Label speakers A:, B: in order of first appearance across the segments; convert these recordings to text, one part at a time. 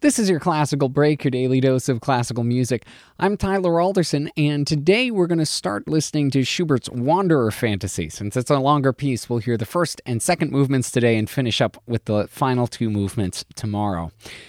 A: This is your Classical Break, your daily dose of classical music. I'm Tyler Alderson, and today we're going to start listening to Schubert's Wanderer Fantasy. Since it's a longer piece, we'll hear the first and second movements today and finish up with the final two movements tomorrow.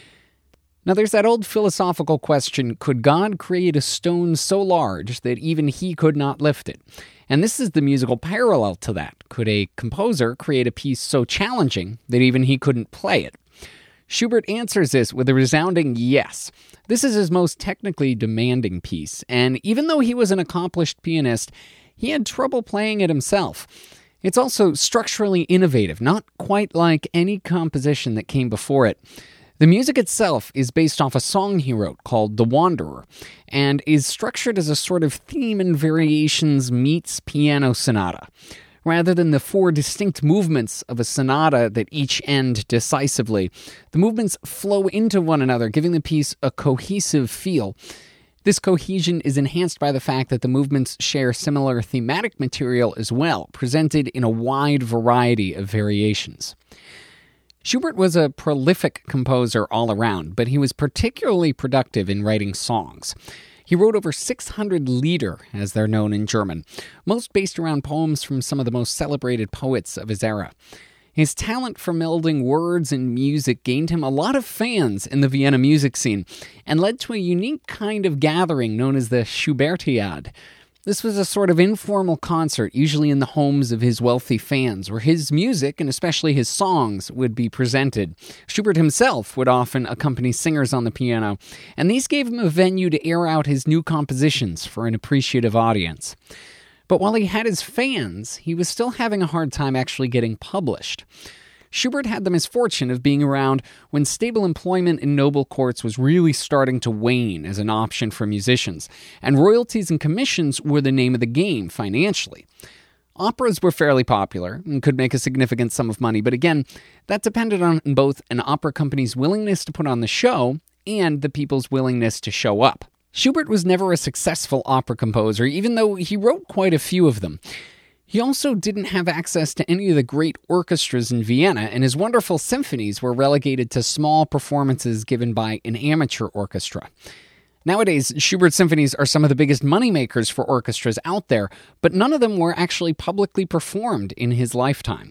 A: Now, there's that old philosophical question, could God create a stone so large that even he could not lift it? And this is the musical parallel to that. Could a composer create a piece so challenging that even he couldn't play it? Schubert answers this with a resounding yes. This is his most technically demanding piece, and even though he was an accomplished pianist, he had trouble playing it himself. It's also structurally innovative, not quite like any composition that came before it. The music itself is based off a song he wrote called The Wanderer, and is structured as a sort of theme and variations meets piano sonata. Rather than the four distinct movements of a sonata that each end decisively, the movements flow into one another, giving the piece a cohesive feel. This cohesion is enhanced by the fact that the movements share similar thematic material as well, presented in a wide variety of variations. Schubert was a prolific composer all around, but he was particularly productive in writing songs. He wrote over 600 Lieder, as they're known in German, most based around poems from some of the most celebrated poets of his era. His talent for melding words and music gained him a lot of fans in the Vienna music scene, and led to a unique kind of gathering known as the Schubertiade. This was a sort of informal concert, usually in the homes of his wealthy fans, where his music, and especially his songs, would be presented. Schubert himself would often accompany singers on the piano, and these gave him a venue to air out his new compositions for an appreciative audience. But while he had his fans, he was still having a hard time actually getting published. Schubert had the misfortune of being around when stable employment in noble courts was really starting to wane as an option for musicians, and royalties and commissions were the name of the game financially. Operas were fairly popular and could make a significant sum of money, but again, that depended on both an opera company's willingness to put on the show and the people's willingness to show up. Schubert was never a successful opera composer, even though he wrote quite a few of them. He also didn't have access to any of the great orchestras in Vienna, and his wonderful symphonies were relegated to small performances given by an amateur orchestra. Nowadays, Schubert's symphonies are some of the biggest moneymakers for orchestras out there, but none of them were actually publicly performed in his lifetime.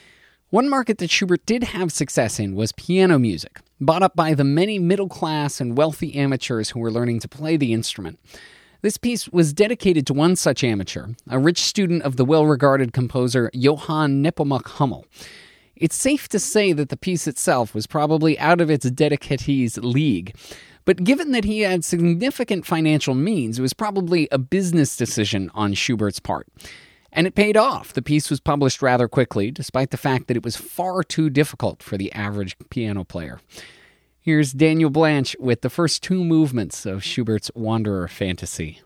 A: One market that Schubert did have success in was piano music, bought up by the many middle-class and wealthy amateurs who were learning to play the instrument. This piece was dedicated to one such amateur, a rich student of the well-regarded composer Johann Nepomuk Hummel. It's safe to say that the piece itself was probably out of its dedicatee's league, but given that he had significant financial means, it was probably a business decision on Schubert's part. And it paid off. The piece was published rather quickly, despite the fact that it was far too difficult for the average piano player. Here's Daniel Blanche with the first two movements of Schubert's Wanderer Fantasy.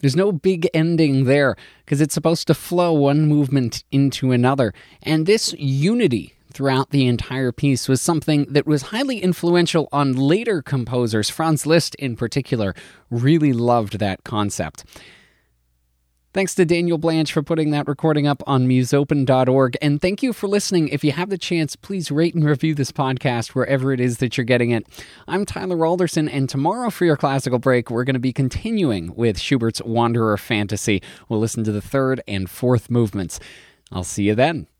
A: There's no big ending there because it's supposed to flow one movement into another. And this unity throughout the entire piece was something that was highly influential on later composers. Franz Liszt, in particular, really loved that concept. Thanks to Daniel Blanche for putting that recording up on musopen.org. And thank you for listening. If you have the chance, please rate and review this podcast wherever it is that you're getting it. I'm Tyler Alderson, and tomorrow for your classical break, we're going to be continuing with Schubert's Wanderer Fantasy. We'll listen to the third and fourth movements. I'll see you then.